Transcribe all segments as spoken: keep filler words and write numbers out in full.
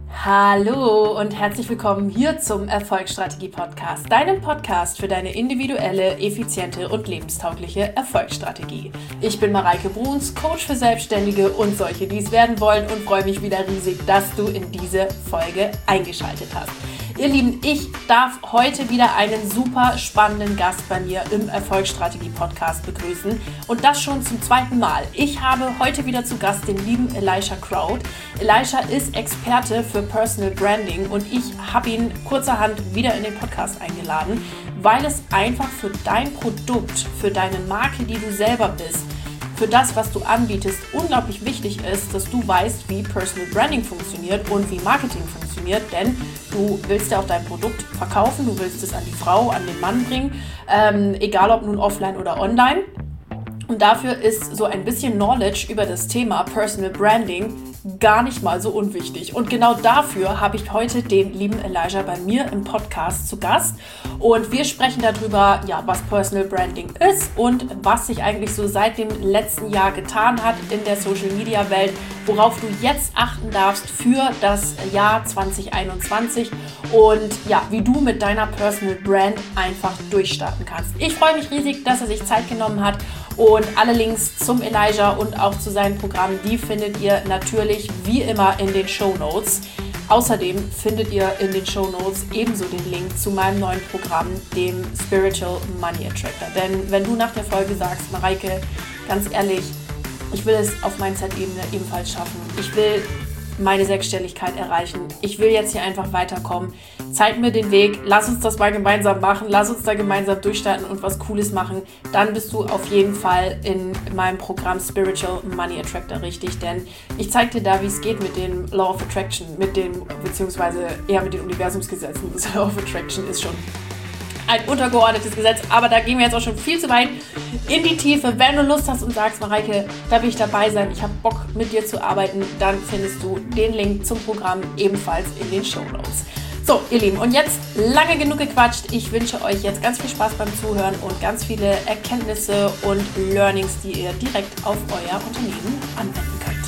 Hallo und herzlich willkommen hier zum Erfolgsstrategie-Podcast, deinem Podcast für deine individuelle, effiziente und lebenstaugliche Erfolgsstrategie. Ich bin Mareike Bruns, Coach für Selbstständige und solche, die es werden wollen, und freue mich wieder riesig, dass du in diese Folge eingeschaltet hast. Ihr Lieben, ich darf heute wieder einen super spannenden Gast bei mir im Erfolgsstrategie-Podcast begrüßen und das schon zum zweiten Mal. Ich habe heute wieder zu Gast den lieben Elisha Crowd. Elisha ist Experte für Personal Branding und ich habe ihn kurzerhand wieder in den Podcast eingeladen, weil es einfach für dein Produkt, für deine Marke, die du selber bist, für das, was du anbietest, unglaublich wichtig ist, dass du weißt, wie Personal Branding funktioniert und wie Marketing funktioniert, denn du willst ja auch dein Produkt verkaufen, du willst es an die Frau, an den Mann bringen, ähm, egal ob nun offline oder online. Und dafür ist so ein bisschen Knowledge über das Thema Personal Branding gar nicht mal so unwichtig. Und genau dafür habe ich heute den lieben Elisha bei mir im Podcast zu Gast. Und wir sprechen darüber, ja, was Personal Branding ist und was sich eigentlich so seit dem letzten Jahr getan hat in der Social Media Welt, worauf du jetzt achten darfst für das Jahr zwanzig einundzwanzig und ja, wie du mit deiner Personal Brand einfach durchstarten kannst. Ich freue mich riesig, dass er sich Zeit genommen hat. Und alle Links zum Elisha und auch zu seinen Programmen, die findet ihr natürlich wie immer in den Shownotes. Außerdem findet ihr in den Shownotes ebenso den Link zu meinem neuen Programm, dem Spiritual Money Attractor. Denn wenn du nach der Folge sagst, Mareike, ganz ehrlich, ich will es auf Mindset-Ebene ebenfalls schaffen. Ich will meine Sechsstelligkeit erreichen. Ich will jetzt hier einfach weiterkommen. Zeig mir den Weg. Lass uns das mal gemeinsam machen. Lass uns da gemeinsam durchstarten und was Cooles machen. Dann bist du auf jeden Fall in meinem Programm Spiritual Money Attractor richtig. Denn ich zeige dir da, wie es geht mit dem Law of Attraction, mit dem, beziehungsweise eher mit den Universumsgesetzen. Das Law of Attraction ist schon ein untergeordnetes Gesetz, aber da gehen wir jetzt auch schon viel zu weit in die Tiefe. Wenn du Lust hast und sagst, Mareike, da will ich dabei sein, ich habe Bock mit dir zu arbeiten, dann findest du den Link zum Programm ebenfalls in den Shownotes. So, ihr Lieben, und jetzt lange genug gequatscht. Ich wünsche euch jetzt ganz viel Spaß beim Zuhören und ganz viele Erkenntnisse und Learnings, die ihr direkt auf euer Unternehmen anwenden könnt.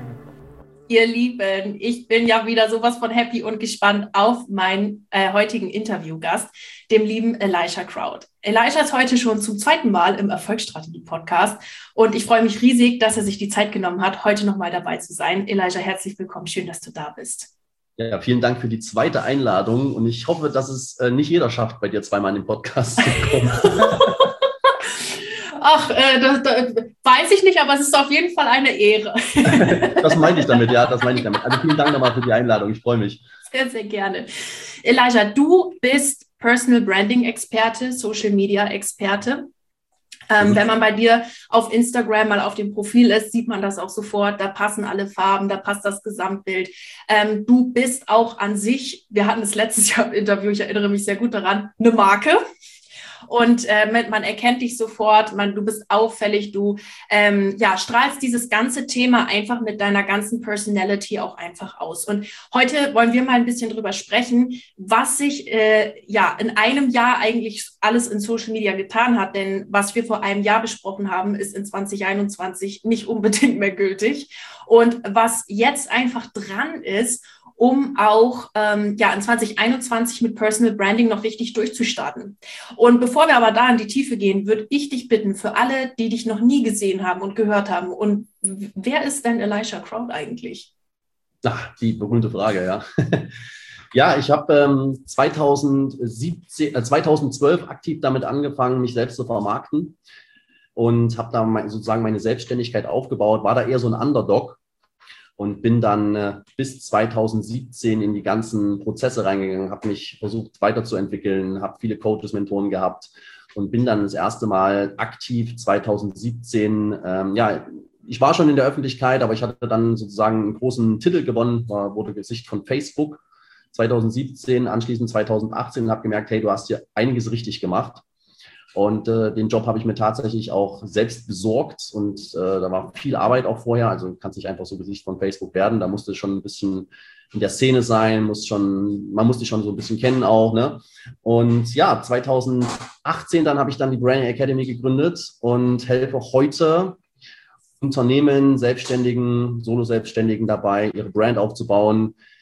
Ihr Lieben, ich bin ja wieder sowas von happy und gespannt auf meinen äh, heutigen Interviewgast, dem lieben Elisha Crowd. Elisha ist heute schon zum zweiten Mal im Erfolgsstrategie-Podcast und ich freue mich riesig, dass er sich die Zeit genommen hat, heute nochmal dabei zu sein. Elisha, herzlich willkommen, schön, dass du da bist. Ja, vielen Dank für die zweite Einladung und ich hoffe, dass es äh, nicht jeder schafft, bei dir zweimal in den Podcast zu kommen. Ach, äh, das, das weiß ich nicht, aber es ist auf jeden Fall eine Ehre. Das meine ich damit, ja, das meine ich damit. Also vielen Dank nochmal für die Einladung, ich freue mich. Sehr, sehr gerne. Elisha, du bist Personal Branding Experte, Social Media Experte. Ähm, mhm. Wenn man bei dir auf Instagram mal auf dem Profil ist, sieht man das auch sofort. Da passen alle Farben, da passt das Gesamtbild. Ähm, du bist auch an sich, wir hatten das letztes Jahr im Interview, ich erinnere mich sehr gut daran, eine Marke. Und äh, man erkennt dich sofort, man, du bist auffällig, du ähm, ja, strahlst dieses ganze Thema einfach mit deiner ganzen Personality auch einfach aus. Und heute wollen wir mal ein bisschen drüber sprechen, was sich äh, ja in einem Jahr eigentlich alles in Social Media getan hat. Denn was wir vor einem Jahr besprochen haben, ist in zwanzig einundzwanzig nicht unbedingt mehr gültig. Und was jetzt einfach dran ist, um auch ähm, ja, in zwanzig einundzwanzig mit Personal Branding noch richtig durchzustarten. Und bevor wir aber da in die Tiefe gehen, würde ich dich bitten, für alle, die dich noch nie gesehen haben und gehört haben, und wer ist denn Elisha Crowd eigentlich? Ach, die berühmte Frage, ja. Ja, ich habe ähm, zweitausendsiebzehn, äh, zweitausendzwölf aktiv damit angefangen, mich selbst zu vermarkten und habe da mein, sozusagen meine Selbstständigkeit aufgebaut, war da eher so ein Underdog. Und bin dann äh, bis zweitausendsiebzehn in die ganzen Prozesse reingegangen, habe mich versucht weiterzuentwickeln, habe viele Coaches, Mentoren gehabt und bin dann das erste Mal aktiv zweitausendsiebzehn, ähm, ja, ich war schon in der Öffentlichkeit, aber ich hatte dann sozusagen einen großen Titel gewonnen, war, wurde Gesicht von Facebook zweitausendsiebzehn, anschließend zweitausendachtzehn und habe gemerkt, hey, du hast hier einiges richtig gemacht. Und äh, den Job habe ich mir tatsächlich auch selbst besorgt und äh, da war viel Arbeit auch vorher. Also du kannst nicht einfach so Gesicht von Facebook werden. Da musste schon ein bisschen in der Szene sein, muss schon, man muss dich schon so ein bisschen kennen auch. Ne? Und ja, zweitausendachtzehn dann habe ich dann die Branding Academy gegründet und helfe heute Unternehmen, Selbstständigen, Solo-Selbstständigen dabei, ihre Brand aufzubauen,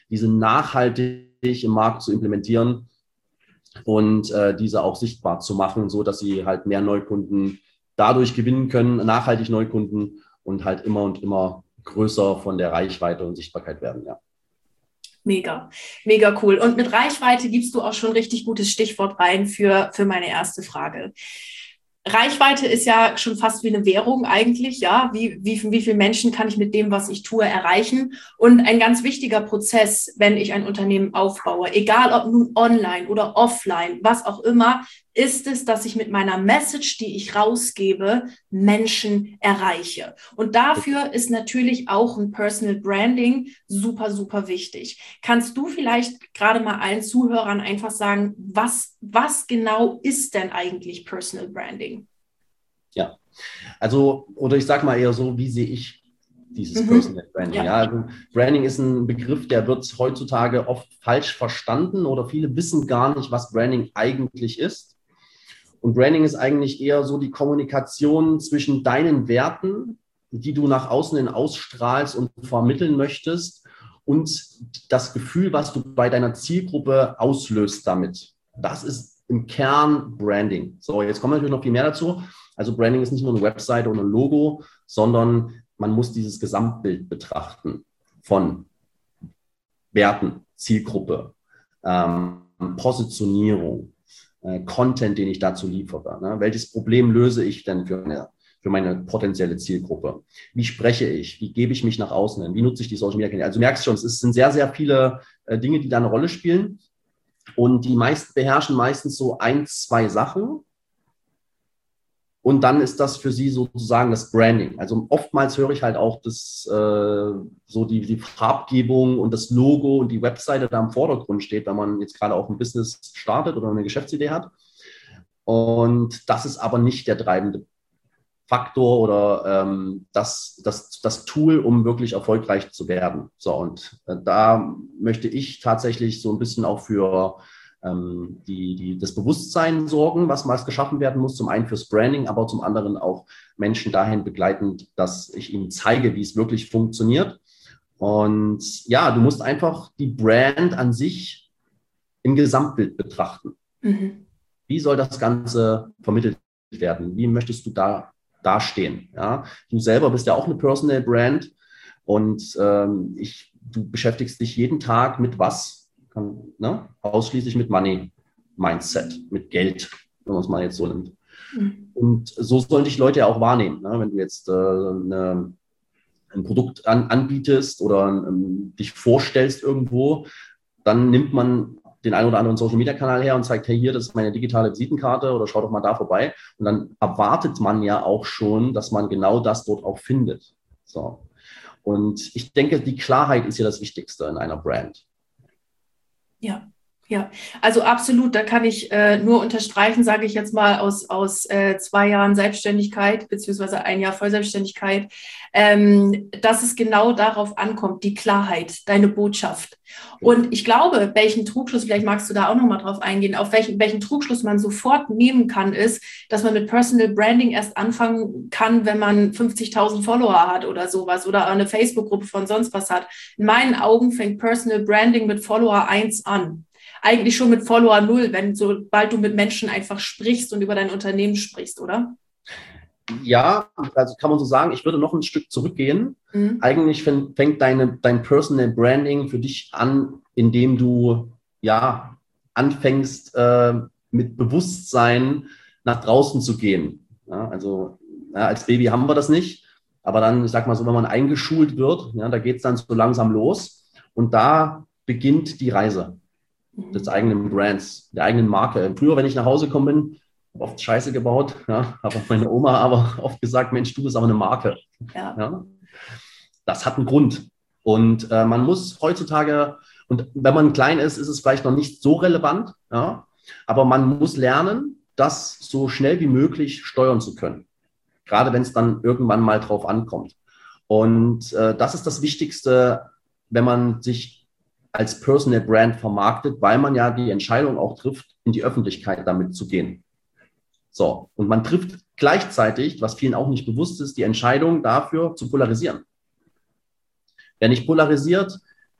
diese nachhaltig im Markt zu implementieren und äh, diese auch sichtbar zu machen, so dass sie halt mehr Neukunden dadurch gewinnen können, nachhaltig Neukunden und halt immer und immer größer von der Reichweite und Sichtbarkeit werden, ja. Mega, mega cool. Und mit Reichweite gibst du auch schon ein richtig gutes Stichwort rein für, für meine erste Frage. Reichweite ist ja schon fast wie eine Währung eigentlich, ja. Wie, wie, wie viele Menschen kann ich mit dem, was ich tue, erreichen? Und ein ganz wichtiger Prozess, wenn ich ein Unternehmen aufbaue, egal ob nun online oder offline, was auch immer, ist es, dass ich mit meiner Message, die ich rausgebe, Menschen erreiche. Und dafür ist natürlich auch ein Personal Branding super, super wichtig. Kannst du vielleicht gerade mal allen Zuhörern einfach sagen, was, was genau ist denn eigentlich Personal Branding? Ja, also, oder ich sage mal eher so, wie sehe ich dieses mhm. Personal Branding? Ja. Ja, also Branding ist ein Begriff, der wird heutzutage oft falsch verstanden oder viele wissen gar nicht, was Branding eigentlich ist. Und Branding ist eigentlich eher so die Kommunikation zwischen deinen Werten, die du nach außen hin ausstrahlst und vermitteln möchtest, und das Gefühl, was du bei deiner Zielgruppe auslöst damit. Das ist im Kern Branding. So, jetzt kommen natürlich noch viel mehr dazu. Also Branding ist nicht nur eine Webseite und ein Logo, sondern man muss dieses Gesamtbild betrachten von Werten, Zielgruppe, ähm, Positionierung, Content, den ich dazu liefere. Ne? Welches Problem löse ich denn für meine, für meine potenzielle Zielgruppe? Wie spreche ich? Wie gebe ich mich nach außen hin? Wie nutze ich die Social Media Kanäle? Also du merkst schon, es sind sehr, sehr viele äh, Dinge, die da eine Rolle spielen. Und die meisten beherrschen meistens so ein, zwei Sachen. Und dann ist das für sie sozusagen das Branding. Also oftmals höre ich halt auch das, äh, so die, die Farbgebung und das Logo und die Webseite da im Vordergrund steht, wenn man jetzt gerade auch ein Business startet oder eine Geschäftsidee hat. Und das ist aber nicht der treibende Faktor oder ähm, das, das, das Tool, um wirklich erfolgreich zu werden. So, und äh, da möchte ich tatsächlich so ein bisschen auch für Die, die, das Bewusstsein sorgen, was mal geschaffen werden muss, zum einen fürs Branding, aber zum anderen auch Menschen dahin begleitend, dass ich ihnen zeige, wie es wirklich funktioniert. Und ja, du musst einfach die Brand an sich im Gesamtbild betrachten. Mhm. Wie soll das Ganze vermittelt werden? Wie möchtest du da dastehen? Ja? Du selber bist ja auch eine Personal Brand und ähm, ich, du beschäftigst dich jeden Tag mit was? Ne? Ausschließlich mit Money Mindset, mit Geld, wenn man es mal jetzt so nimmt. Mhm. Und so sollen dich Leute ja auch wahrnehmen. Ne? Wenn du jetzt äh, eine, ein Produkt an, anbietest oder ähm, dich vorstellst irgendwo, dann nimmt man den einen oder anderen Social-Media-Kanal her und zeigt, hey, hier, das ist meine digitale Visitenkarte oder schau doch mal da vorbei. Und dann erwartet man ja auch schon, dass man genau das dort auch findet. So. Und ich denke, die Klarheit ist ja das Wichtigste in einer Brand. Ja, ja, also absolut, da kann ich äh, nur unterstreichen, sage ich jetzt mal, aus, aus äh, zwei Jahren Selbstständigkeit, beziehungsweise ein Jahr Vollselbstständigkeit, ähm, dass es genau darauf ankommt, die Klarheit, deine Botschaft. Und ich glaube, welchen Trugschluss, vielleicht magst du da auch nochmal drauf eingehen, auf welchen, welchen Trugschluss man sofort nehmen kann, ist, dass man mit Personal Branding erst anfangen kann, wenn man fünfzigtausend Follower hat oder sowas oder eine Facebook-Gruppe von sonst was hat. In meinen Augen fängt Personal Branding mit Follower eins an. Eigentlich schon mit Follower null, wenn sobald du mit Menschen einfach sprichst und über dein Unternehmen sprichst, oder? Ja, also kann man so sagen, ich würde noch ein Stück zurückgehen. Mhm. Eigentlich fängt deine, dein Personal Branding für dich an, indem du ja anfängst, äh, mit Bewusstsein nach draußen zu gehen. Ja, also ja, als Baby haben wir das nicht, aber dann, ich sag mal so, wenn man eingeschult wird, ja, da geht es dann so langsam los und da beginnt die Reise des eigenen Brands, der eigenen Marke. Früher, wenn ich nach Hause gekommen bin, habe oft Scheiße gebaut, ja, habe auch meine Oma aber oft gesagt, Mensch, du bist aber eine Marke. Ja. Ja, das hat einen Grund. Und äh, man muss heutzutage, und wenn man klein ist, ist es vielleicht noch nicht so relevant, ja, aber man muss lernen, das so schnell wie möglich steuern zu können. Gerade wenn es dann irgendwann mal drauf ankommt. Und äh, das ist das Wichtigste, wenn man sich als Personal Brand vermarktet, weil man ja die Entscheidung auch trifft, in die Öffentlichkeit damit zu gehen. So, und man trifft gleichzeitig, was vielen auch nicht bewusst ist, die Entscheidung dafür zu polarisieren. Wer nicht polarisiert,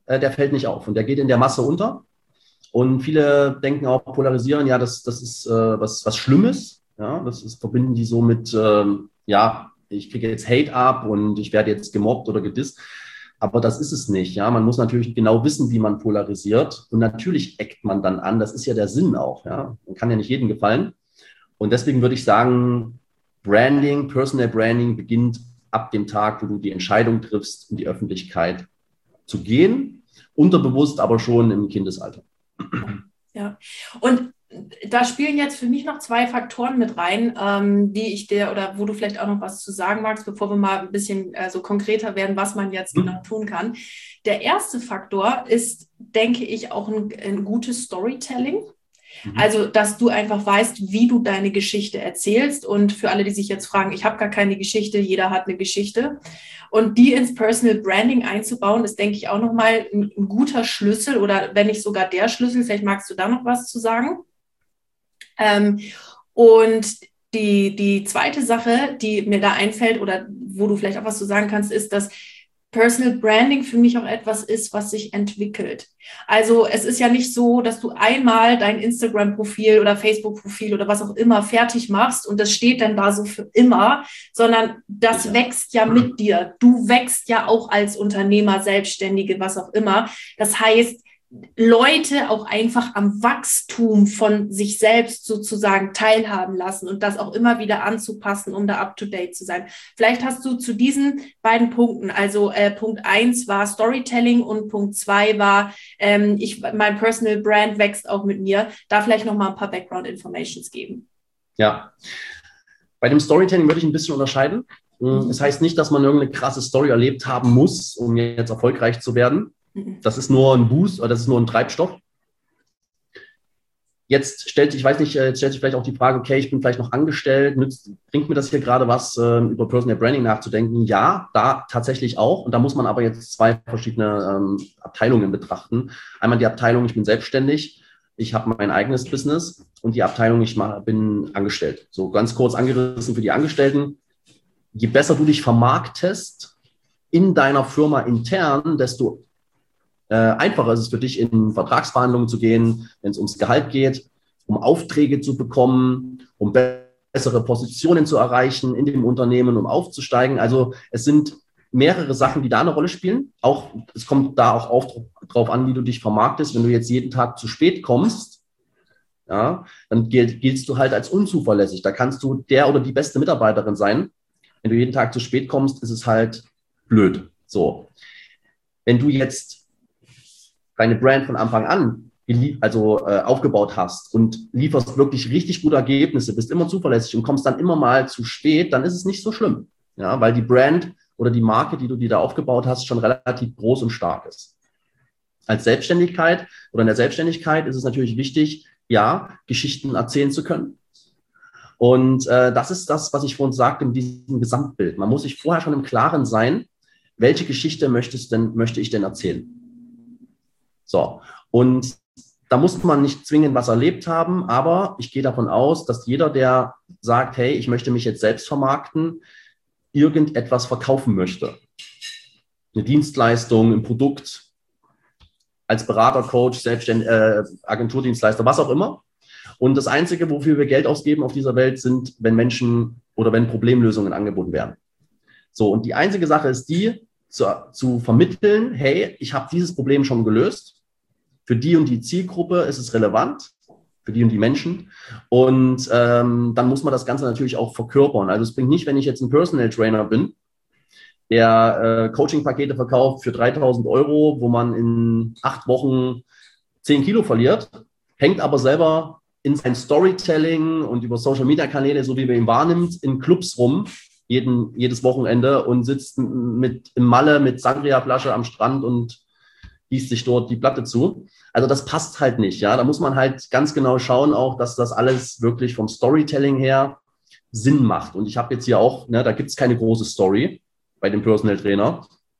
äh, der fällt nicht auf und der geht in der Masse unter. Und viele denken auch, polarisieren, ja, das, das ist äh, was, was Schlimmes. Ja, das ist, verbinden die so mit, ähm, ja, ich kriege jetzt Hate ab und ich werde jetzt gemobbt oder gedisst. Aber das ist es nicht. Ja, man muss natürlich genau wissen, wie man polarisiert. Und natürlich eckt man dann an. Das ist ja der Sinn auch. Ja, man kann ja nicht jedem gefallen. Und deswegen würde ich sagen, Branding, Personal Branding beginnt ab dem Tag, wo du die Entscheidung triffst, in die Öffentlichkeit zu gehen. Unterbewusst, aber schon im Kindesalter. Ja, und da spielen jetzt für mich noch zwei Faktoren mit rein, ähm, die ich dir oder wo du vielleicht auch noch was zu sagen magst, bevor wir mal ein bisschen äh, so konkreter werden, was man jetzt genau tun kann. Der erste Faktor ist, denke ich, auch ein, ein gutes Storytelling. Also, dass du einfach weißt, wie du deine Geschichte erzählst. Und für alle, die sich jetzt fragen, ich habe gar keine Geschichte, jeder hat eine Geschichte. Und die ins Personal Branding einzubauen, ist, denke ich, auch nochmal ein, ein guter Schlüssel oder wenn nicht sogar der Schlüssel. Vielleicht magst du da noch was zu sagen. Ähm, und die, die zweite Sache, die mir da einfällt oder wo du vielleicht auch was zu sagen kannst, ist, dass Personal Branding für mich auch etwas ist, was sich entwickelt. Also es ist ja nicht so, dass du einmal dein Instagram-Profil oder Facebook-Profil oder was auch immer fertig machst und das steht dann da so für immer, sondern das ja. wächst ja mit dir. Du wächst ja auch als Unternehmer, Selbstständige, was auch immer. Das heißt, Leute auch einfach am Wachstum von sich selbst sozusagen teilhaben lassen und das auch immer wieder anzupassen, um da up-to-date zu sein. Vielleicht hast du zu diesen beiden Punkten, also äh, Punkt eins war Storytelling und Punkt zwei war, ähm, ich, mein Personal Brand wächst auch mit mir, da vielleicht noch mal ein paar Background-Informations geben. Ja, bei dem Storytelling würde ich ein bisschen unterscheiden. Das heißt nicht, dass man irgendeine krasse Story erlebt haben muss, um jetzt erfolgreich zu werden. Das ist nur ein Boost oder das ist nur ein Treibstoff. Jetzt stellt sich, ich weiß nicht, jetzt stellt sich vielleicht auch die Frage, okay, ich bin vielleicht noch angestellt, nützt, bringt mir das hier gerade was, äh, über Personal Branding nachzudenken? Ja, da tatsächlich auch. Und da muss man aber jetzt zwei verschiedene ähm, Abteilungen betrachten. Einmal die Abteilung, ich bin selbstständig, ich habe mein eigenes Business und die Abteilung, ich mach, bin angestellt. So ganz kurz angerissen für die Angestellten. Je besser du dich vermarktest in deiner Firma intern, desto Äh, einfacher ist es für dich, in Vertragsverhandlungen zu gehen, wenn es ums Gehalt geht, um Aufträge zu bekommen, um bessere Positionen zu erreichen in dem Unternehmen, um aufzusteigen. Also es sind mehrere Sachen, die da eine Rolle spielen. Auch, es kommt da auch auf, drauf an, wie du dich vermarktest. Wenn du jetzt jeden Tag zu spät kommst, ja, dann gilt, giltst du halt als unzuverlässig. Da kannst du der oder die beste Mitarbeiterin sein. Wenn du jeden Tag zu spät kommst, ist es halt blöd. So. Wenn du jetzt deine Brand von Anfang an also äh, aufgebaut hast und lieferst wirklich richtig gute Ergebnisse, bist immer zuverlässig und kommst dann immer mal zu spät, dann ist es nicht so schlimm. Ja, weil die Brand oder die Marke, die du dir da aufgebaut hast, schon relativ groß und stark ist. Als Selbstständigkeit oder in der Selbstständigkeit ist es natürlich wichtig, ja, Geschichten erzählen zu können. Und äh, das ist das, was ich vorhin sagte, mit diesem Gesamtbild. Man muss sich vorher schon im Klaren sein, welche Geschichte möchtest denn, möchte ich denn erzählen? So, und da muss man nicht zwingend was erlebt haben, aber ich gehe davon aus, dass jeder, der sagt, hey, ich möchte mich jetzt selbst vermarkten, irgendetwas verkaufen möchte. Eine Dienstleistung, ein Produkt, als Berater, Coach, Selbstständiger, äh, Agenturdienstleister, was auch immer. Und das Einzige, wofür wir Geld ausgeben auf dieser Welt, sind, wenn Menschen oder wenn Problemlösungen angeboten werden. So, und die einzige Sache ist die, zu, zu vermitteln, hey, ich habe dieses Problem schon gelöst. Für die und die Zielgruppe ist es relevant, für die und die Menschen. Und ähm, dann muss man das Ganze natürlich auch verkörpern. Also es bringt nicht, wenn ich jetzt ein Personal Trainer bin, der äh, Coaching-Pakete verkauft für dreitausend Euro, wo man in acht Wochen zehn Kilo verliert, hängt aber selber in sein Storytelling und über Social-Media-Kanäle, so wie man ihn wahrnimmt, in Clubs rum, jeden, jedes Wochenende und sitzt mit im Malle mit Sangria-Flasche am Strand und gießt sich dort die Platte zu. Also das passt halt nicht. Ja, da muss man halt ganz genau schauen auch, dass das alles wirklich vom Storytelling her Sinn macht. Und ich habe jetzt hier auch, ne, da gibt es keine große Story bei dem Personal Trainer.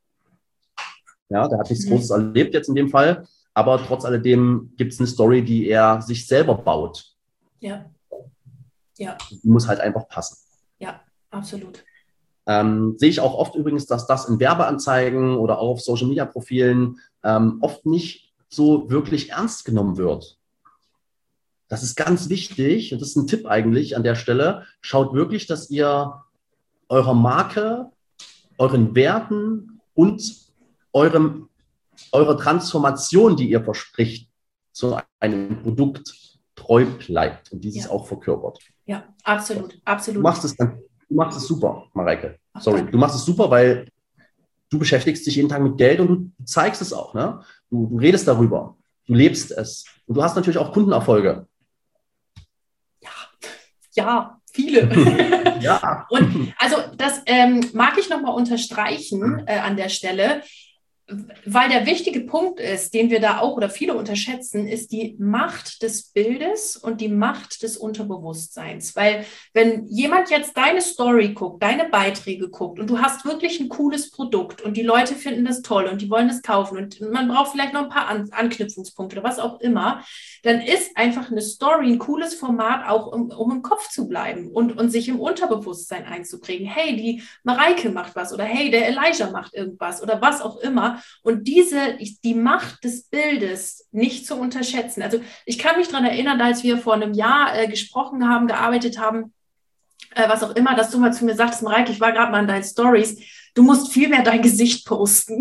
Ja, der hat nichts Großes erlebt jetzt in dem Fall. Aber trotz alledem gibt es eine Story, die er sich selber baut. Ja. Ja. Die muss halt einfach passen. Ja, absolut. Ähm, sehe ich auch oft übrigens, dass das in Werbeanzeigen oder auch auf Social-Media-Profilen ähm, oft nicht so wirklich ernst genommen wird. Das ist ganz wichtig und das ist ein Tipp eigentlich an der Stelle. Schaut wirklich, dass ihr eurer Marke, euren Werten und eurem, eurer Transformation, die ihr verspricht, zu einem Produkt treu bleibt und dieses ja. auch verkörpert. Ja, absolut, absolut. Du machst es, du machst es super, Mareike. Sorry, du machst es super, weil du beschäftigst dich jeden Tag mit Geld und du zeigst es auch. Ne? Du, du redest darüber, du lebst es und du hast natürlich auch Kundenerfolge. Ja, ja, viele. Ja. Und also das ähm, mag ich nochmal unterstreichen äh, an der Stelle, weil der wichtige Punkt ist, den wir da auch oder viele unterschätzen, ist die Macht des Bildes und die Macht des Unterbewusstseins. Weil wenn jemand jetzt deine Story guckt, deine Beiträge guckt und du hast wirklich ein cooles Produkt und die Leute finden das toll und die wollen das kaufen und man braucht vielleicht noch ein paar An- Anknüpfungspunkte oder was auch immer, dann ist einfach eine Story ein cooles Format auch, um, um im Kopf zu bleiben und, und sich im Unterbewusstsein einzuprägen. Hey, die Mareike macht was oder hey, der Elijah macht irgendwas oder was auch immer. Und diese, die Macht des Bildes nicht zu unterschätzen. Also ich kann mich daran erinnern, als wir vor einem Jahr äh, gesprochen haben, gearbeitet haben, äh, was auch immer, dass du mal zu mir sagst, Mareike, ich war gerade mal in deinen Stories, du musst viel mehr dein Gesicht posten.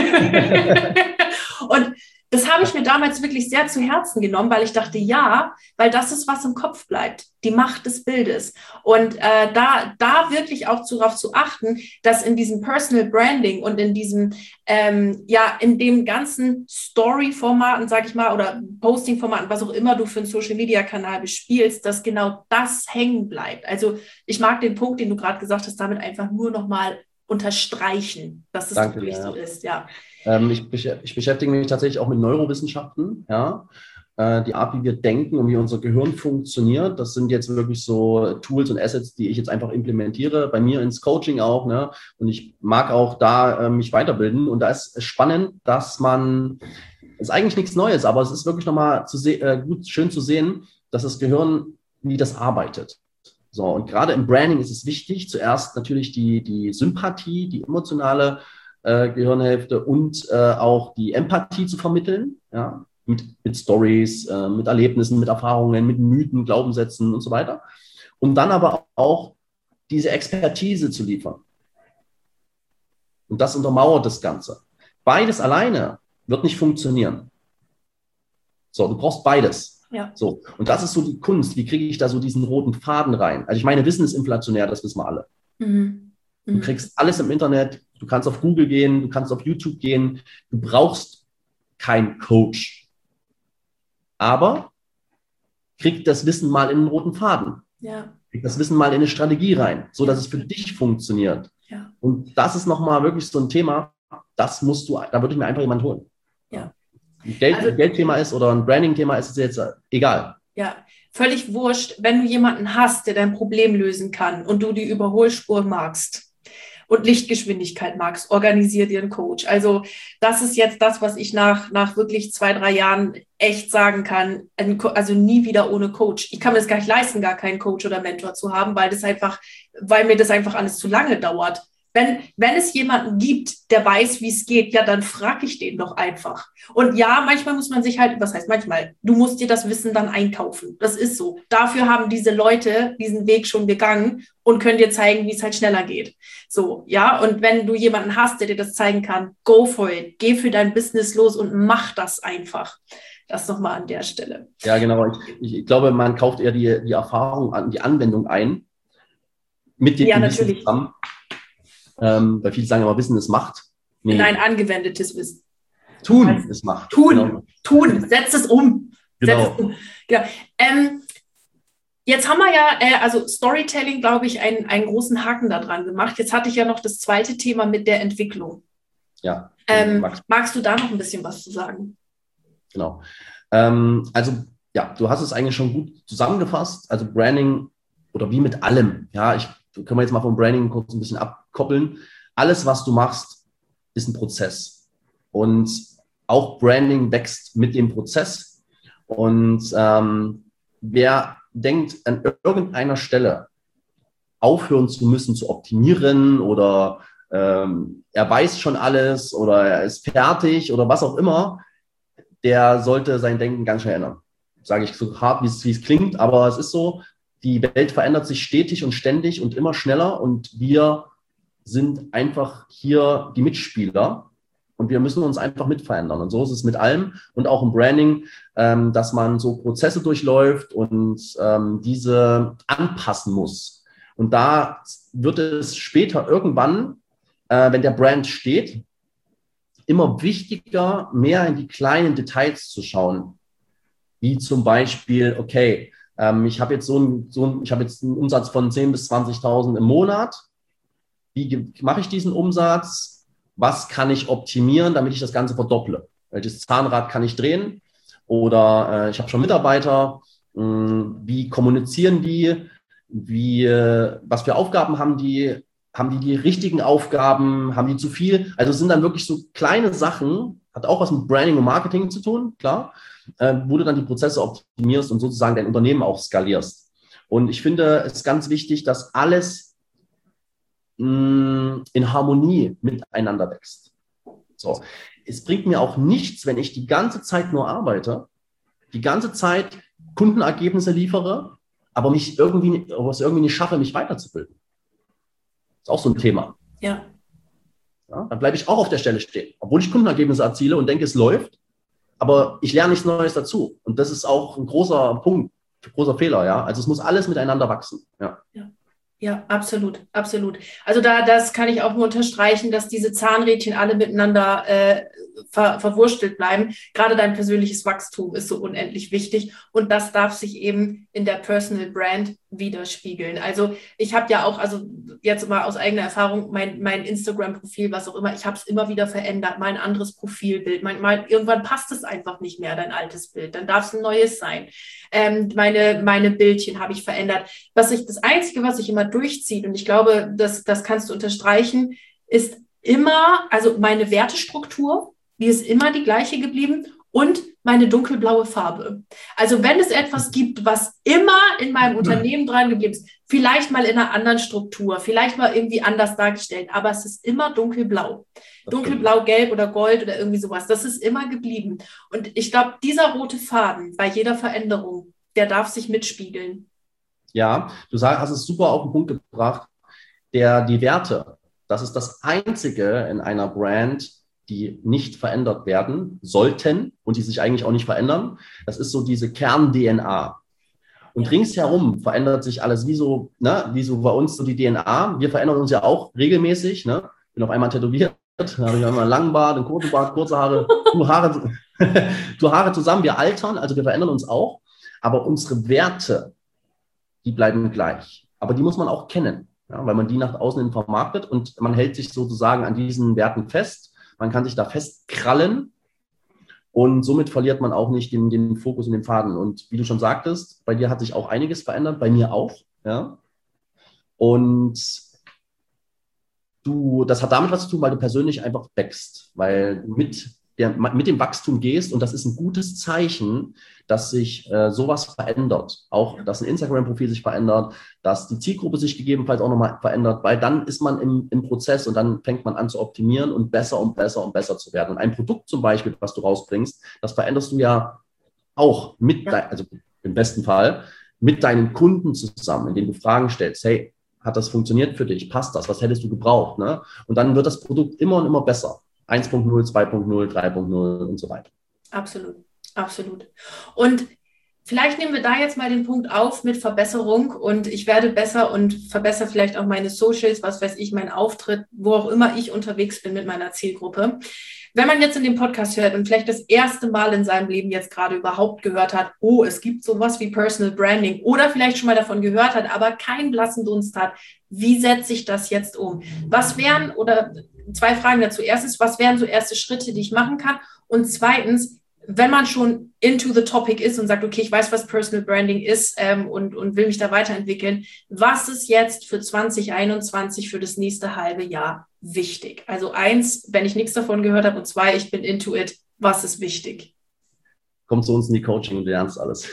Und das habe ich mir damals wirklich sehr zu Herzen genommen, weil ich dachte, ja, weil das ist, was im Kopf bleibt, die Macht des Bildes. Und äh, da, da wirklich auch darauf zu achten, dass in diesem Personal Branding und in diesem, ähm, ja, in dem ganzen Story-Formaten, sag ich mal, oder Posting-Formaten, was auch immer du für einen Social-Media-Kanal bespielst, dass genau das hängen bleibt. Also ich mag den Punkt, den du gerade gesagt hast, damit einfach nur nochmal unterstreichen, dass es Danke, wirklich ja. so ist, ja. Ähm, ich, ich beschäftige mich tatsächlich auch mit Neurowissenschaften, ja. Äh, die Art, wie wir denken und wie unser Gehirn funktioniert, das sind jetzt wirklich so Tools und Assets, die ich jetzt einfach implementiere, bei mir ins Coaching auch, ne? Und ich mag auch da äh, mich weiterbilden. Und da ist es spannend, dass man, das ist eigentlich nichts Neues, aber es ist wirklich nochmal zu se- äh, gut, schön zu sehen, dass das Gehirn, wie das arbeitet. So, und gerade im Branding ist es wichtig, zuerst natürlich die, die Sympathie, die emotionale äh, Gehirnhälfte und äh, auch die Empathie zu vermitteln, ja, mit, mit Stories, äh, mit Erlebnissen, mit Erfahrungen, mit Mythen, Glaubenssätzen und so weiter. Und dann aber auch diese Expertise zu liefern. Und das untermauert das Ganze. Beides alleine wird nicht funktionieren. So, du brauchst beides. Ja. So, und das ist so die Kunst. Wie kriege ich da so diesen roten Faden rein? Also ich meine, Wissen ist inflationär, das wissen wir alle. Mhm. Mhm. Du kriegst alles im Internet, du kannst auf Google gehen, du kannst auf YouTube gehen. Du brauchst keinen Coach. Aber krieg das Wissen mal in einen roten Faden. Ja. Krieg das Wissen mal in eine Strategie rein, so dass es für dich funktioniert. Ja. Und das ist nochmal wirklich so ein Thema, das musst du, da würde ich mir einfach jemand holen. Ja. Ein Geld, also, ein Geldthema ist oder ein Branding-Thema ist es jetzt egal. Ja, völlig wurscht, wenn du jemanden hast, der dein Problem lösen kann und du die Überholspur magst und Lichtgeschwindigkeit magst, organisier dir einen Coach. Also das ist jetzt das, was ich nach, nach wirklich zwei, drei Jahren echt sagen kann, also nie wieder ohne Coach. Ich kann mir das gar nicht leisten, gar keinen Coach oder Mentor zu haben, weil das einfach, weil mir das einfach alles zu lange dauert. Wenn, wenn es jemanden gibt, der weiß, wie es geht, ja, dann frage ich den doch einfach. Und ja, manchmal muss man sich halt, was heißt manchmal, du musst dir das Wissen dann einkaufen. Das ist so. Dafür haben diese Leute diesen Weg schon gegangen und können dir zeigen, wie es halt schneller geht. So, ja, und wenn du jemanden hast, der dir das zeigen kann, go for it. Geh für dein Business los und mach das einfach. Das nochmal an der Stelle. Ja, genau. Ich, ich glaube, man kauft eher die, die Erfahrung an, die Anwendung ein. Mit dem ja, Wissen natürlich. zusammen. Ähm, weil viele sagen immer, Wissen ist Macht. Nee. Nein, angewendetes Wissen. Tun also, ist Macht. Tun, genau. tun, setz es um. Genau. Setz es um. Genau. Ähm, jetzt haben wir ja, äh, also Storytelling, glaube ich, einen, einen großen Haken da dran gemacht. Jetzt hatte ich ja noch das zweite Thema mit der Entwicklung. Ja. Ähm, magst, magst du da noch ein bisschen was zu sagen? Genau. Ähm, also, ja, du hast es eigentlich schon gut zusammengefasst. Also Branding oder wie mit allem. Ja, ich können wir jetzt mal vom Branding kurz ein bisschen abkoppeln. Alles, was du machst, ist ein Prozess. Und auch Branding wächst mit dem Prozess. Und ähm, wer denkt, an irgendeiner Stelle aufhören zu müssen, zu optimieren oder ähm, er weiß schon alles oder er ist fertig oder was auch immer, der sollte sein Denken ganz schnell ändern. Sage ich so hart, wie es, wie es klingt, aber es ist so, die Welt verändert sich stetig und ständig und immer schneller und wir sind einfach hier die Mitspieler und wir müssen uns einfach mitverändern. Und so ist es mit allem und auch im Branding, ähm, dass man so Prozesse durchläuft und ähm, diese anpassen muss. Und da wird es später irgendwann, äh, wenn der Brand steht, immer wichtiger, mehr in die kleinen Details zu schauen. Wie zum Beispiel, okay, ähm, ich habe jetzt so einen, so ein, ich habe jetzt einen Umsatz von zehntausend bis zwanzigtausend im Monat. Wie mache ich diesen Umsatz? Was kann ich optimieren, damit ich das Ganze verdopple? Welches Zahnrad kann ich drehen? Oder äh, ich habe schon Mitarbeiter. Mh, wie kommunizieren die? Wie, äh, was für Aufgaben haben die? Haben die die richtigen Aufgaben? Haben die zu viel? Also es sind dann wirklich so kleine Sachen, hat auch was mit Branding und Marketing zu tun, klar, äh, wo du dann die Prozesse optimierst und sozusagen dein Unternehmen auch skalierst. Und ich finde es ganz wichtig, dass alles mh, in Harmonie miteinander wächst. So. Es bringt mir auch nichts, wenn ich die ganze Zeit nur arbeite, die ganze Zeit Kundenergebnisse liefere, aber mich irgendwie, aber es irgendwie nicht schaffe, mich weiterzubilden. Ist auch so ein Thema. Ja. Ja, dann bleibe ich auch auf der Stelle stehen, obwohl ich Kundenergebnisse erziele und denke, es läuft, aber ich lerne nichts Neues dazu. Und das ist auch ein großer Punkt, ein großer Fehler. Ja? Also es muss alles miteinander wachsen. Ja. Ja. Ja, absolut, absolut. Also da, das kann ich auch nur unterstreichen, dass diese Zahnrädchen alle miteinander äh, ver, verwurstelt bleiben. Gerade dein persönliches Wachstum ist so unendlich wichtig und das darf sich eben in der Personal Brand widerspiegeln. Also ich habe ja auch, also jetzt mal aus eigener Erfahrung, mein, mein Instagram-Profil, was auch immer, ich habe es immer wieder verändert, mal ein anderes Profilbild. Mal, mal, irgendwann passt es einfach nicht mehr, dein altes Bild, dann darf es ein neues sein. Ähm, meine, meine Bildchen habe ich verändert. Was ich, das Einzige, was ich immer durchzieht, und ich glaube, das, das kannst du unterstreichen, ist immer, also meine Wertestruktur, die ist immer die gleiche geblieben und meine dunkelblaue Farbe. Also wenn es etwas gibt, was immer in meinem Unternehmen dran geblieben ist, vielleicht mal in einer anderen Struktur, vielleicht mal irgendwie anders dargestellt, aber es ist immer dunkelblau. Dunkelblau, gelb oder gold oder irgendwie sowas. Das ist immer geblieben. Und ich glaube, dieser rote Faden bei jeder Veränderung, der darf sich mitspiegeln. Ja, du sag, hast es super auf den Punkt gebracht. Der, die Werte, das ist das Einzige in einer Brand, die nicht verändert werden sollten und die sich eigentlich auch nicht verändern. Das ist so diese Kern-D N A. Und ringsherum verändert sich alles wie so, ne, wie so bei uns so die D N A. Wir verändern uns ja auch regelmäßig. Ne? Bin auf einmal tätowiert, da habe ich einmal einen langen Bart, einen kurzen Bart, kurze Haare, du Haare, du Haare zusammen. Wir altern, also wir verändern uns auch. Aber unsere Werte, die bleiben gleich. Aber die muss man auch kennen, ja, weil man die nach außen hin vermarktet und man hält sich sozusagen an diesen Werten fest. Man kann sich da festkrallen und somit verliert man auch nicht den, den Fokus und den Faden. Und wie du schon sagtest, bei dir hat sich auch einiges verändert, bei mir auch. Ja? Und du, das hat damit was zu tun, weil du persönlich einfach wächst, weil du mit, der, mit dem Wachstum gehst und das ist ein gutes Zeichen, dass sich äh, sowas verändert. Auch, dass ein Instagram-Profil sich verändert, dass die Zielgruppe sich gegebenenfalls auch nochmal verändert, weil dann ist man im, im Prozess und dann fängt man an zu optimieren und besser und besser und besser zu werden. Und ein Produkt zum Beispiel, was du rausbringst, das veränderst du ja auch mit, ja. Dein, also im besten Fall, mit deinen Kunden zusammen, indem du Fragen stellst. Hey, hat das funktioniert für dich? Passt das? Was hättest du gebraucht? Ne? Und dann wird das Produkt immer und immer besser. eins Punkt null, zwei Punkt null, drei Punkt null und so weiter. Absolut. Absolut. Und vielleicht nehmen wir da jetzt mal den Punkt auf mit Verbesserung und ich werde besser und verbessere vielleicht auch meine Socials, was weiß ich, meinen Auftritt, wo auch immer ich unterwegs bin mit meiner Zielgruppe. Wenn man jetzt in dem Podcast hört und vielleicht das erste Mal in seinem Leben jetzt gerade überhaupt gehört hat, oh, es gibt sowas wie Personal Branding oder vielleicht schon mal davon gehört hat, aber keinen blassen Dunst hat, wie setze ich das jetzt um? Was wären, oder zwei Fragen dazu. Erstens, was wären so erste Schritte, die ich machen kann? Und zweitens, wenn man schon into the topic ist und sagt, okay, ich weiß, was Personal Branding ist ähm, und, und will mich da weiterentwickeln, was ist jetzt für zwanzig einundzwanzig, für das nächste halbe Jahr wichtig? Also eins, wenn ich nichts davon gehört habe und zwei, ich bin into it, was ist wichtig? Komm zu uns in die Coaching und du lernst alles.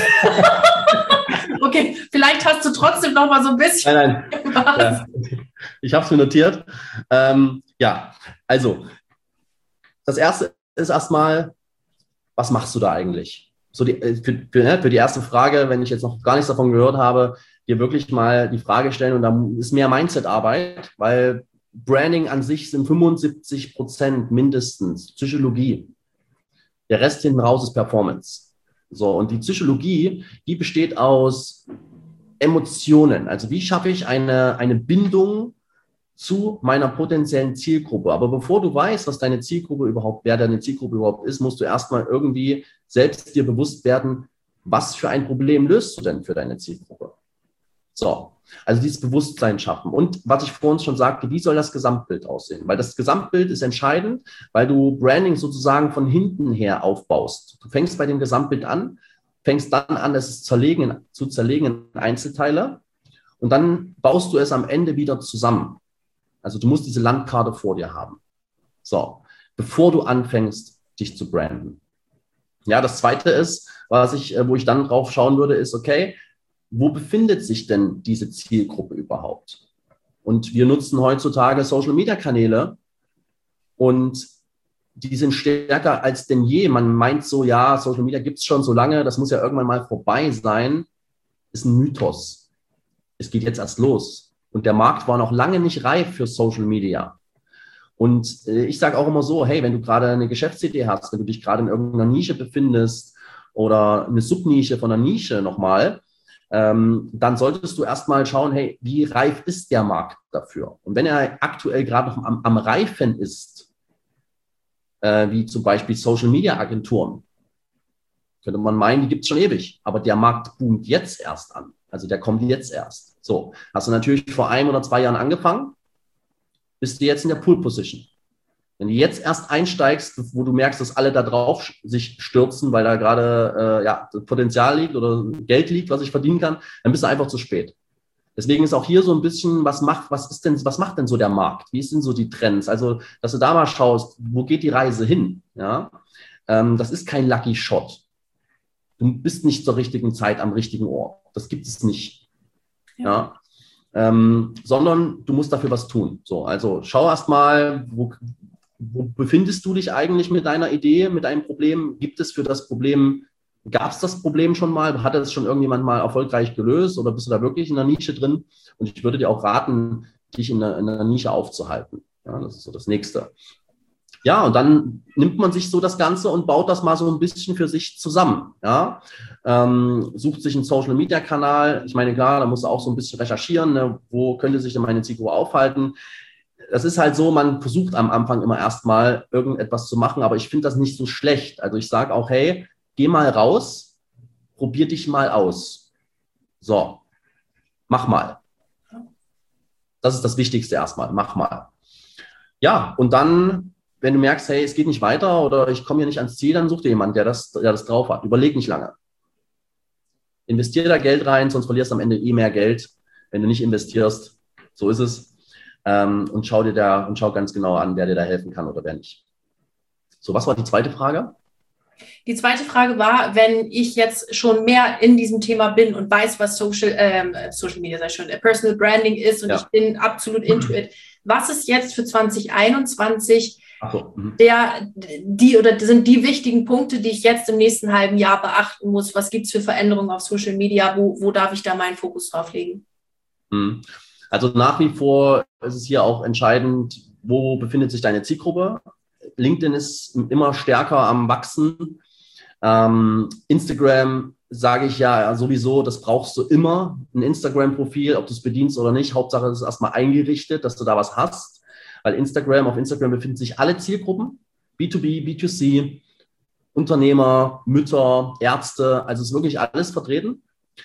Okay, vielleicht hast du trotzdem noch mal so ein bisschen Nein, nein. was. Ja. Ich habe es mir notiert. Ähm, ja, also das erste ist erstmal, was machst du da eigentlich? So die, für, für, für die erste Frage, wenn ich jetzt noch gar nichts davon gehört habe, dir wirklich mal die Frage stellen, und da ist mehr Mindset-Arbeit, weil Branding an sich sind fünfundsiebzig Prozent mindestens Psychologie. Der Rest hinten raus ist Performance. So, und die Psychologie, die besteht aus Emotionen. Also wie schaffe ich eine, eine Bindung zu meiner potenziellen Zielgruppe? Aber bevor du weißt, was deine Zielgruppe überhaupt, wer deine Zielgruppe überhaupt ist, musst du erstmal irgendwie selbst dir bewusst werden, was für ein Problem löst du denn für deine Zielgruppe? So, also dieses Bewusstsein schaffen. Und was ich vorhin schon sagte, wie soll das Gesamtbild aussehen? Weil das Gesamtbild ist entscheidend, weil du Branding sozusagen von hinten her aufbaust. Du fängst bei dem Gesamtbild an, fängst dann an, es zerlegen, zu zerlegen in Einzelteile, und dann baust du es am Ende wieder zusammen. Also du musst diese Landkarte vor dir haben. So, bevor du anfängst, dich zu branden. Ja, das Zweite ist, was ich, wo ich dann drauf schauen würde, ist, okay, wo befindet sich denn diese Zielgruppe überhaupt? Und wir nutzen heutzutage Social-Media-Kanäle, und die sind stärker als denn je. Man meint so, ja, Social Media gibt es schon so lange, das muss ja irgendwann mal vorbei sein. Ist ein Mythos. Es geht jetzt erst los. Und der Markt war noch lange nicht reif für Social Media. Und äh, ich sage auch immer so, hey, wenn du gerade eine Geschäftsidee hast, wenn du dich gerade in irgendeiner Nische befindest oder eine Subnische von einer Nische nochmal, ähm, dann solltest du erstmal schauen, hey, wie reif ist der Markt dafür? Und wenn er aktuell gerade noch am, am Reifen ist, äh, wie zum Beispiel Social-Media-Agenturen, könnte man meinen, die gibt es schon ewig, aber der Markt boomt jetzt erst an. Also der kommt jetzt erst. So, hast du natürlich vor einem oder zwei Jahren angefangen, bist du jetzt in der Pool-Position. Wenn du jetzt erst einsteigst, wo du merkst, dass alle da drauf sich stürzen, weil da gerade äh, ja, Potenzial liegt oder Geld liegt, was ich verdienen kann, dann bist du einfach zu spät. Deswegen ist auch hier so ein bisschen, was macht, was ist denn, was macht denn so der Markt? Wie sind so die Trends? Also, dass du da mal schaust, wo geht die Reise hin? Ja, ähm, das ist kein Lucky Shot. Du bist nicht zur richtigen Zeit am richtigen Ort. Das gibt es nicht. Ja. Ja. Ähm, sondern du musst dafür was tun. So, also schau erst mal, wo, wo befindest du dich eigentlich mit deiner Idee, mit deinem Problem? Gibt es für das Problem, gab es das Problem schon mal? Hat es schon irgendjemand mal erfolgreich gelöst, oder bist du da wirklich in der Nische drin? Und ich würde dir auch raten, dich in einer, in einer Nische aufzuhalten. Ja, das ist so das Nächste. Ja, und dann nimmt man sich so das Ganze und baut das mal so ein bisschen für sich zusammen. Ja? Ähm, sucht sich einen Social-Media-Kanal. Ich meine, klar, da musst du auch so ein bisschen recherchieren, ne? Wo könnte sich denn meine Zielgruppe aufhalten. Das ist halt so, man versucht am Anfang immer erstmal irgendetwas zu machen, aber ich finde das nicht so schlecht. Also ich sage auch, hey, geh mal raus, probier dich mal aus. So, mach mal. Das ist das Wichtigste erstmal, mach mal. Ja, und dann, wenn du merkst, hey, es geht nicht weiter oder ich komme hier nicht ans Ziel, dann such dir jemanden, der das, der das drauf hat. Überleg nicht lange. Investier da Geld rein, sonst verlierst du am Ende eh mehr Geld, wenn du nicht investierst. So ist es. Ähm, und schau dir da und schau ganz genau an, wer dir da helfen kann oder wer nicht. So, was war die zweite Frage? Die zweite Frage war, wenn ich jetzt schon mehr in diesem Thema bin und weiß, was Social, ähm, Social Media, sei schon, Personal Branding ist, und ja, ich bin absolut into it. Was ist jetzt für zwanzig einundzwanzig Ach so, der, die oder sind die wichtigen Punkte, die ich jetzt im nächsten halben Jahr beachten muss? Was gibt es für Veränderungen auf Social Media? Wo, wo darf ich da meinen Fokus drauf legen? Also nach wie vor ist es hier auch entscheidend, wo befindet sich deine Zielgruppe? LinkedIn ist immer stärker am Wachsen. Ähm, Instagram sage ich ja sowieso, das brauchst du immer, ein Instagram-Profil, ob du es bedienst oder nicht. Hauptsache, es ist erstmal eingerichtet, dass du da was hast. Weil Instagram, auf Instagram befinden sich alle Zielgruppen, B zwei B, B zwei C, Unternehmer, Mütter, Ärzte, also ist wirklich alles vertreten.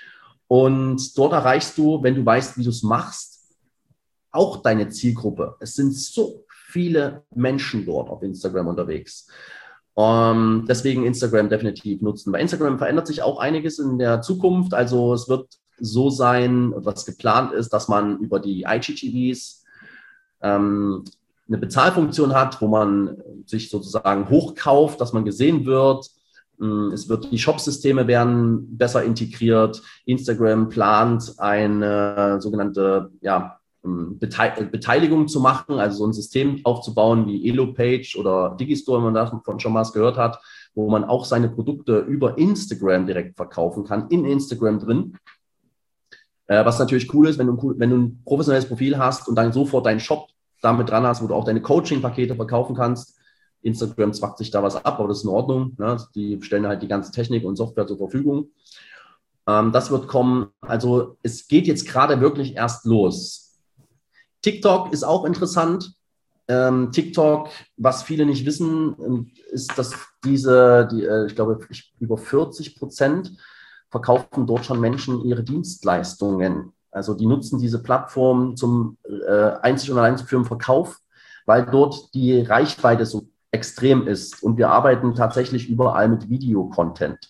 Und dort erreichst du, wenn du weißt, wie du es machst, auch deine Zielgruppe. Es sind so viele Menschen dort auf Instagram unterwegs. Um, deswegen Instagram definitiv nutzen. Bei Instagram verändert sich auch einiges in der Zukunft. Also es wird so sein, was geplant ist, dass man über die I G T Vs ähm, eine Bezahlfunktion hat, wo man sich sozusagen hochkauft, dass man gesehen wird. Es wird, die Shop-Systeme werden besser integriert. Instagram plant eine sogenannte ja, Bete- Beteiligung zu machen, also so ein System aufzubauen wie Elo-Page oder Digistore, wenn man davon schon mal was gehört hat, wo man auch seine Produkte über Instagram direkt verkaufen kann, in Instagram drin. Äh, was natürlich cool ist, wenn du, wenn du ein professionelles Profil hast und dann sofort deinen Shop damit dran hast, wo du auch deine Coaching-Pakete verkaufen kannst. Instagram zwackt sich da was ab, aber das ist in Ordnung. Ne? Die stellen halt die ganze Technik und Software zur Verfügung. Ähm, das wird kommen. Also es geht jetzt gerade wirklich erst los. TikTok ist auch interessant. Ähm, TikTok, was viele nicht wissen, ist, dass diese, die, äh, ich glaube, über vierzig Prozent verkaufen dort schon Menschen ihre Dienstleistungen. Also die nutzen diese Plattform zum äh, einzig und allein für den Verkauf, weil dort die Reichweite so extrem ist. Und wir arbeiten tatsächlich überall mit Videocontent.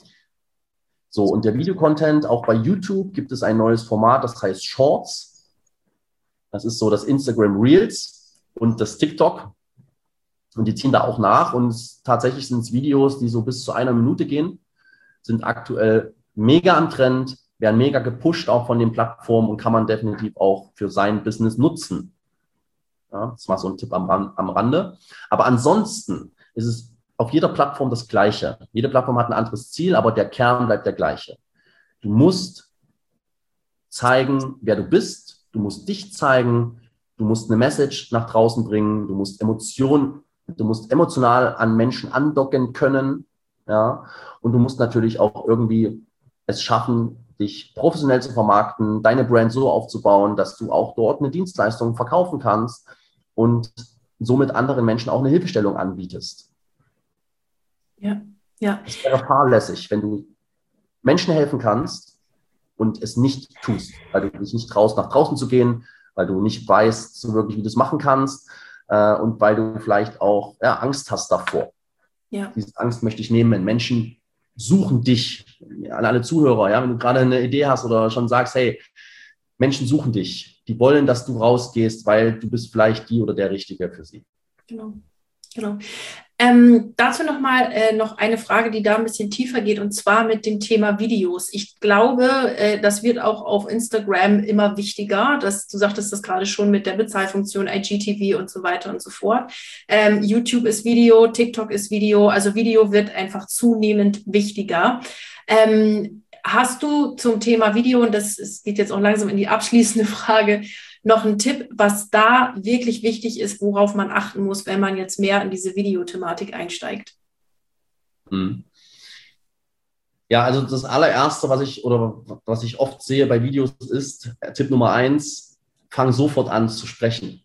So, und der Videocontent, auch bei YouTube gibt es ein neues Format, das heißt Shorts. Das ist so das Instagram Reels und das TikTok. Und die ziehen da auch nach. Und tatsächlich sind es Videos, die so bis zu einer Minute gehen, sind aktuell mega am Trend, werden mega gepusht auch von den Plattformen und kann man definitiv auch für sein Business nutzen. Ja, das ist mal so ein Tipp am, am Rande. Aber ansonsten ist es auf jeder Plattform das Gleiche. Jede Plattform hat ein anderes Ziel, aber der Kern bleibt der gleiche. Du musst zeigen, wer du bist. Du musst dich zeigen, du musst eine Message nach draußen bringen, du musst Emotionen, du musst emotional an Menschen andocken können, ja, und du musst natürlich auch irgendwie es schaffen, dich professionell zu vermarkten, deine Brand so aufzubauen, dass du auch dort eine Dienstleistung verkaufen kannst und somit anderen Menschen auch eine Hilfestellung anbietest. Ja, ja. Es wäre fahrlässig, wenn du Menschen helfen kannst und es nicht tust, weil du dich nicht traust, nach draußen zu gehen, weil du nicht weißt, so wirklich, wie du es machen kannst äh, und weil du vielleicht auch ja, Angst hast davor. Ja. Diese Angst möchte ich nehmen. Menschen suchen dich, an alle Zuhörer, ja, wenn du gerade eine Idee hast oder schon sagst, hey, Menschen suchen dich, die wollen, dass du rausgehst, weil du bist vielleicht die oder der Richtige für sie. Genau, genau. Ähm, dazu nochmal äh, noch eine Frage, die da ein bisschen tiefer geht, und zwar mit dem Thema Videos. Ich glaube, äh, das wird auch auf Instagram immer wichtiger. Das, du sagtest das gerade schon mit der Bezahlfunktion, I G T V und so weiter und so fort. Ähm, YouTube ist Video, TikTok ist Video, also Video wird einfach zunehmend wichtiger. Ähm, hast du zum Thema Video, und das, das geht jetzt auch langsam in die abschließende Frage, noch ein Tipp, was da wirklich wichtig ist, worauf man achten muss, wenn man jetzt mehr in diese Videothematik einsteigt? Hm. Ja, also das allererste, was ich oder was ich oft sehe bei Videos ist, Tipp Nummer eins, fang sofort an zu sprechen.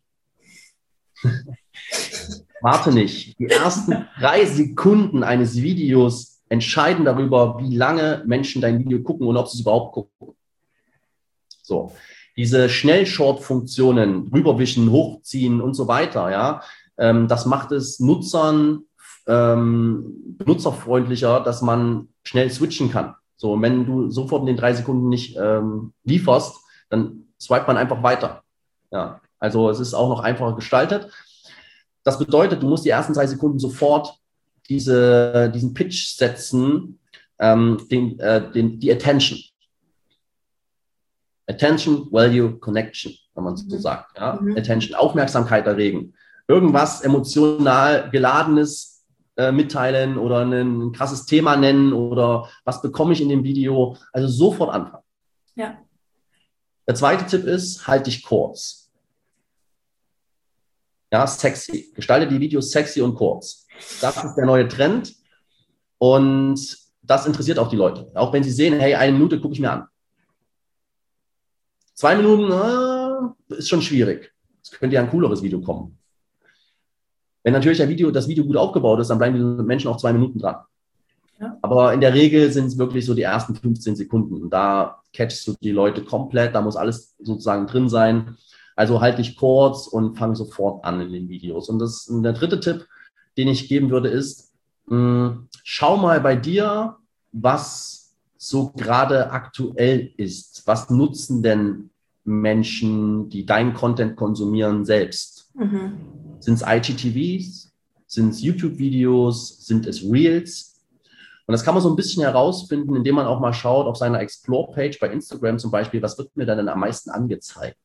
Warte nicht. Die ersten drei Sekunden eines Videos entscheiden darüber, wie lange Menschen dein Video gucken und ob sie es überhaupt gucken. So. Diese Schnell-Short-Funktionen, rüberwischen, hochziehen und so weiter, ja, ähm, das macht es Nutzern ähm, benutzerfreundlicher, dass man schnell switchen kann. So, wenn du sofort in den drei Sekunden nicht ähm, lieferst, dann swipet man einfach weiter. Ja, also es ist auch noch einfacher gestaltet. Das bedeutet, du musst die ersten drei Sekunden sofort diese, diesen Pitch setzen, ähm, den, äh, den, die Attention. Attention, Value, Connection, wenn man es so sagt. Ja? Mhm. Attention, Aufmerksamkeit erregen. Irgendwas emotional Geladenes äh, mitteilen oder ein, ein krasses Thema nennen oder was bekomme ich in dem Video. Also sofort anfangen. Ja. Der zweite Tipp ist, halt dich kurz. Ja, sexy. Gestalte die Videos sexy und kurz. Das ist der neue Trend und das interessiert auch die Leute. Auch wenn sie sehen, hey, eine Minute gucke ich mir an. Zwei Minuten äh, ist schon schwierig. Es könnte ja ein cooleres Video kommen. Wenn natürlich ein Video, das Video gut aufgebaut ist, dann bleiben die Menschen auch zwei Minuten dran. Ja. Aber in der Regel sind es wirklich so die ersten fünfzehn Sekunden. Und da catchst du die Leute komplett. Da muss alles sozusagen drin sein. Also halt dich kurz und fang sofort an in den Videos. Und das, und der dritte Tipp, den ich geben würde, ist, mh, schau mal bei dir, was so gerade aktuell ist. Was nutzen denn Menschen, die deinen Content konsumieren, selbst? Mhm. Sind es I G T Vs? Sind es YouTube-Videos? Sind es Reels? Und das kann man so ein bisschen herausfinden, indem man auch mal schaut auf seiner Explore-Page bei Instagram zum Beispiel, was wird mir denn am meisten angezeigt?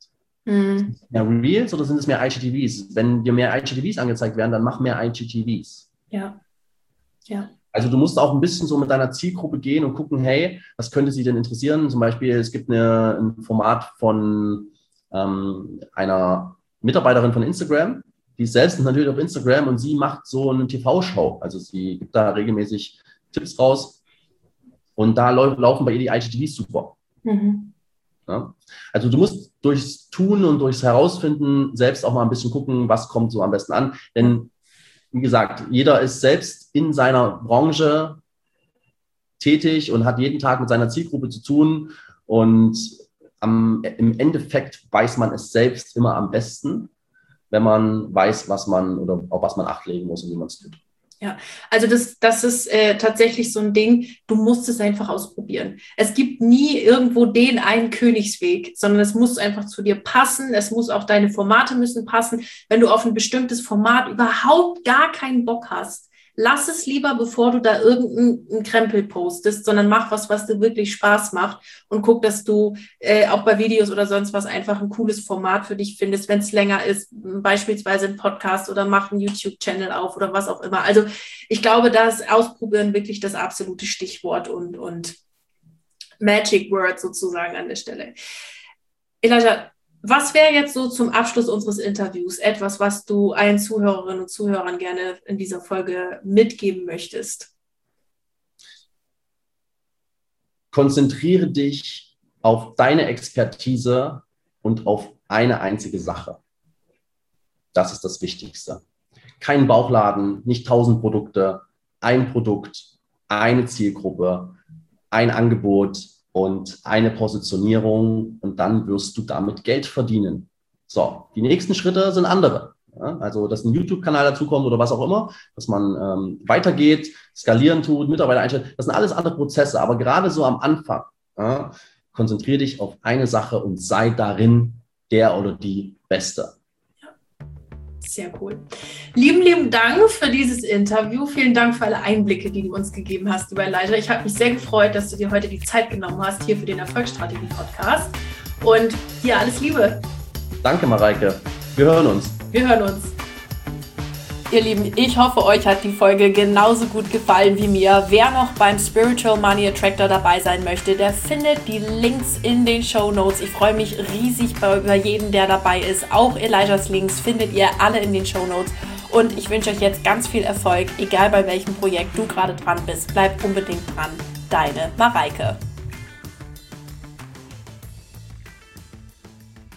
Mhm. Mehr Reels oder sind es mehr I G T Vs? Wenn dir mehr I G T Vs angezeigt werden, dann mach mehr I G T Vs. Ja, ja. Also du musst auch ein bisschen so mit deiner Zielgruppe gehen und gucken, hey, was könnte sie denn interessieren? Zum Beispiel, es gibt eine, ein Format von ähm, einer Mitarbeiterin von Instagram, die ist selbst natürlich auf Instagram und sie macht so eine T V-Show. Also sie gibt da regelmäßig Tipps raus und da lau- laufen bei ihr die I G T Vs super. Mhm. Ja? Also du musst durchs Tun und durchs Herausfinden selbst auch mal ein bisschen gucken, was kommt so am besten an. Denn wie gesagt, jeder ist selbst in seiner Branche tätig und hat jeden Tag mit seiner Zielgruppe zu tun. Und am, im Endeffekt weiß man es selbst immer am besten, wenn man weiß, was man oder auf was man Acht legen muss und wie man es tut. Ja, also das, das ist äh, tatsächlich so ein Ding, du musst es einfach ausprobieren. Es gibt nie irgendwo den einen Königsweg, sondern es muss einfach zu dir passen, es muss auch, deine Formate müssen passen. Wenn du auf ein bestimmtes Format überhaupt gar keinen Bock hast, lass es lieber, bevor du da irgendeinen Krempel postest, sondern mach was, was dir wirklich Spaß macht und guck, dass du äh, auch bei Videos oder sonst was einfach ein cooles Format für dich findest, wenn es länger ist, beispielsweise ein Podcast oder mach einen YouTube-Channel auf oder was auch immer. Also ich glaube, da ist Ausprobieren wirklich das absolute Stichwort und, und Magic Word sozusagen an der Stelle. Elijah, was wäre jetzt so zum Abschluss unseres Interviews etwas, was du allen Zuhörerinnen und Zuhörern gerne in dieser Folge mitgeben möchtest? Konzentriere dich auf deine Expertise und auf eine einzige Sache. Das ist das Wichtigste. Kein Bauchladen, nicht tausend Produkte, ein Produkt, eine Zielgruppe, ein Angebot und eine Positionierung und dann wirst du damit Geld verdienen. So, die nächsten Schritte sind andere. Ja, also, dass ein YouTube-Kanal dazukommt oder was auch immer, dass man ähm, weitergeht, skalieren tut, Mitarbeiter einstellt. Das sind alles andere Prozesse, aber gerade so am Anfang, ja, konzentriere dich auf eine Sache und sei darin der oder die Beste. Sehr cool. Lieben, lieben Dank für dieses Interview. Vielen Dank für alle Einblicke, die du uns gegeben hast, lieber Elijah. Ich habe mich sehr gefreut, dass du dir heute die Zeit genommen hast hier für den Erfolgsstrategie-Podcast. Und dir alles Liebe. Danke, Mareike. Wir hören uns. Wir hören uns. Ihr Lieben, ich hoffe, euch hat die Folge genauso gut gefallen wie mir. Wer noch beim Spiritual Money Attractor dabei sein möchte, der findet die Links in den Shownotes. Ich freue mich riesig über jeden, der dabei ist. Auch Elijahs Links findet ihr alle in den Shownotes. Und ich wünsche euch jetzt ganz viel Erfolg, egal bei welchem Projekt du gerade dran bist. Bleibt unbedingt dran. Deine Mareike.